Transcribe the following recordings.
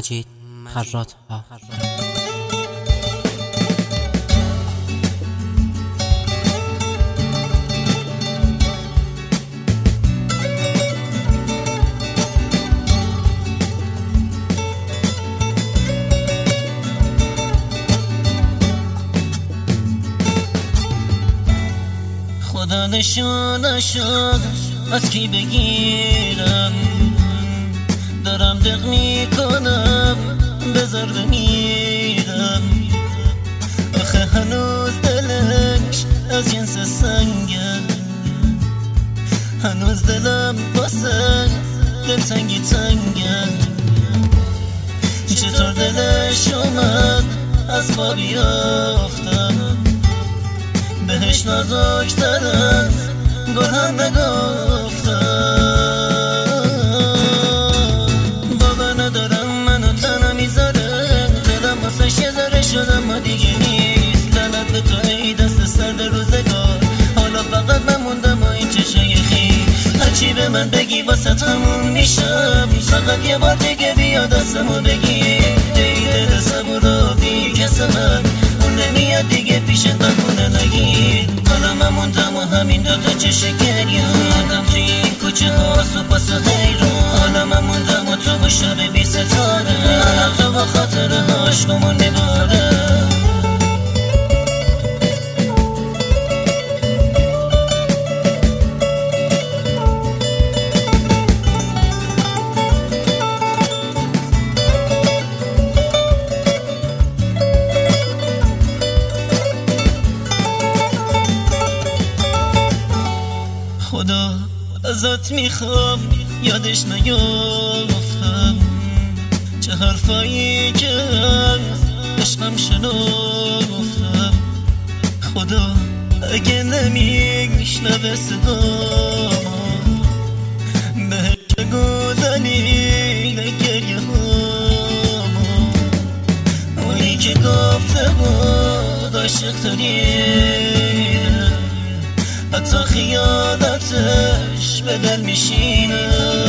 مجید خراط‌ها. خدا نشانشو از کی بگیرم، دارم دق میکنم بذار بمیرم. آخه هنوز دلش از جنس سنگه، هنوز دلم واسه دلتنگی تنگه. چطور دلش اومد از خواب بیافتم، بهش نازک‌تر از گل هم نگفتم. باور ندارم منو تنها میذاره، دلم واسش یه ذره شد اما دیگه نیست. لعنت به تو ای دست سرد روزگار، حالا فقط من موندم و این چشای خیس. هرچی به من بگی واسه تموم میشم، فقط یه بار دیگه بیا دستمو بگیر. ای دل صبور و بی کس من، اون نمیاد دیگه پیشت بمونه نگیر. حالا من موندم و همین دوتا چشم گریه آدم توی این کوچه ها سپاس و حیران. حالا من موندم و تو با شب بی ستاره، حالا تو با خاطره عشقمون میباره. خدا ازت میخوام یادش نیافتم، چه حرفایی که از عشقم شنافتم. خدا اگه نمیشنوه صدامو، بهش بگو دلیل گریه هامو. اونی که گفته بود عاشق ترینه، حتی خیالتش به دل میشینه.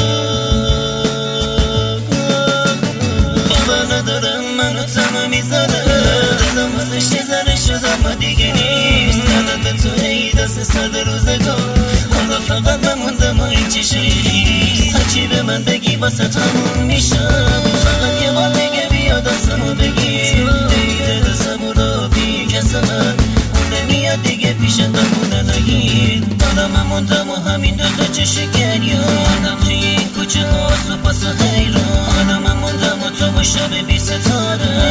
باور ندارم منو تنها میذاره، دلم واسش یه ذره شد اما دیگه نیست. لعنت به تو ای دست سرد روزگار، حالا فقط من موندم و این چشای خیس. هرچی به من بگی واسه تموم میشم، فقط یه بار دیگه بیا دستمو بگیر. ای دل صبور و بی کس من، اون نمیاد دیگه پیشت بمونه نگیر. حالا من موندم و همین دوتا چشم گریه آدم توی این کوچه ها سپاس و حیران. حالا من موندم و تو با شب بی ستاره،